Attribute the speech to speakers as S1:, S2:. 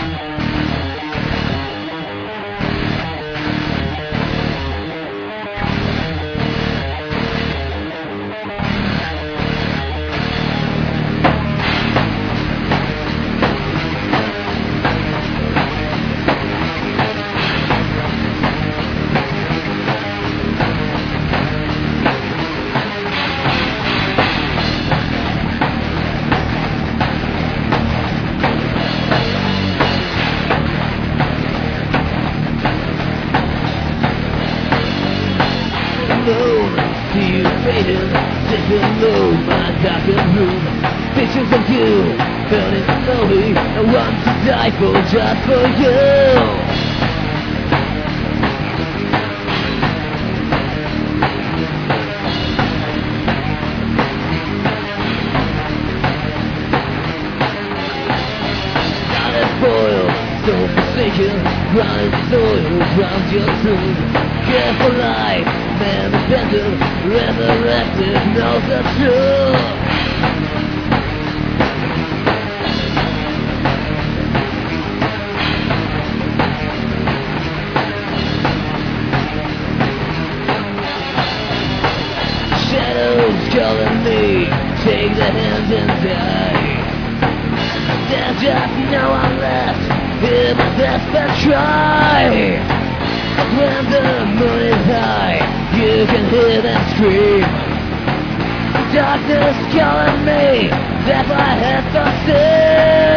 S1: See you fading, sitting low, my darkened room. Pictures of you, burning slowly. I want to die for just for you. So forsaken, grind soil around your tomb. Careful life, man abandoned, resurrected, knows the truth. Shadows calling me, take the hand and die. There's just no one left. Hear my desperate cry. When the moon is high, you can hear them scream. Darkness calling me, that my head for still.